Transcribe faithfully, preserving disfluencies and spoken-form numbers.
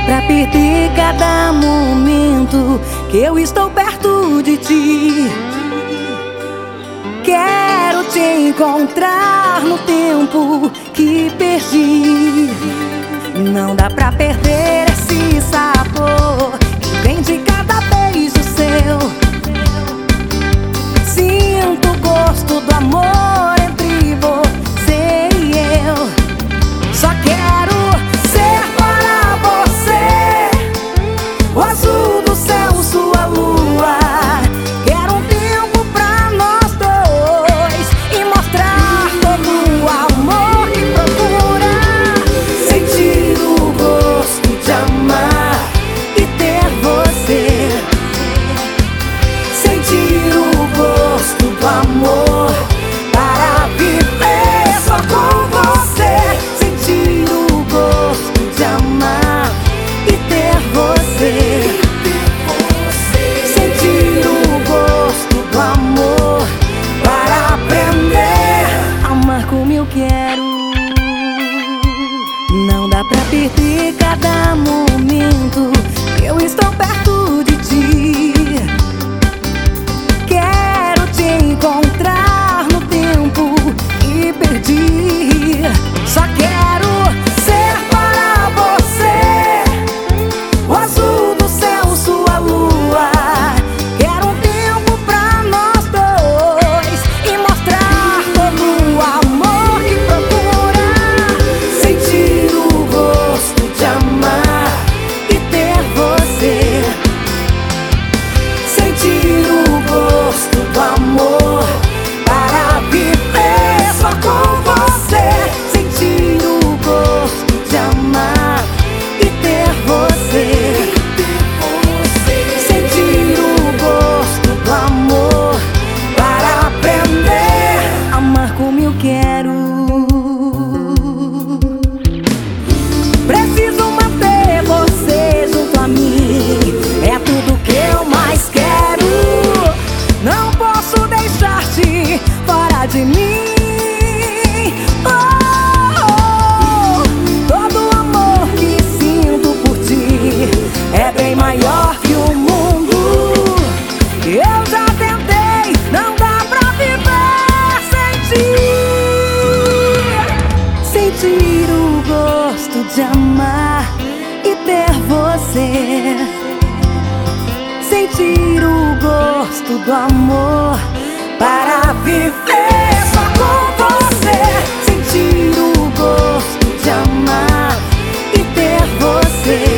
pra perder cada momento que eu estou perto de ti. Quero te encontrar no tempo que perdi. Não dá pra perder esse sabor que vem de cada beijo seu. Sinto o gosto do amor entre você e eu. Só quero ser para você o azul do céu, sua lua. Quero um tempo pra nós dois e mostrar todo o amor que procura. Sentir o gosto de amar e ter você. Sentir o gosto do amor para viver só com você. Sentir o gosto de amar e ter você. Sentir o gosto do amor para aprender a amar como eu quero. Não dá pra perder cada momento que eu estou perto de ti. Quero te encontrar no tempo que perdi. Só quero ser para você o azul do céu, sua lua. Quero um tempo pra nós dois e mostrar todo o amor que procura. Sentir o gosto de amar e ter você. Sentir o gosto do amor para viver só com você. Sentir o gosto de amar e ter você. Sentir o gosto do amor para aprender a amar como eu quero. Preciso manter você junto a mim, é tudo que eu mais quero. Não posso deixar-te fora de mim. Oh, oh, todo o amor que sinto por ti é bem maior que o mundo. Eu já tentei, não dá pra viver sem ti. Sentir o gosto de amar e ter você. Sentir o gosto do amor para viver só com você. Sentir o gosto de amar e ter você.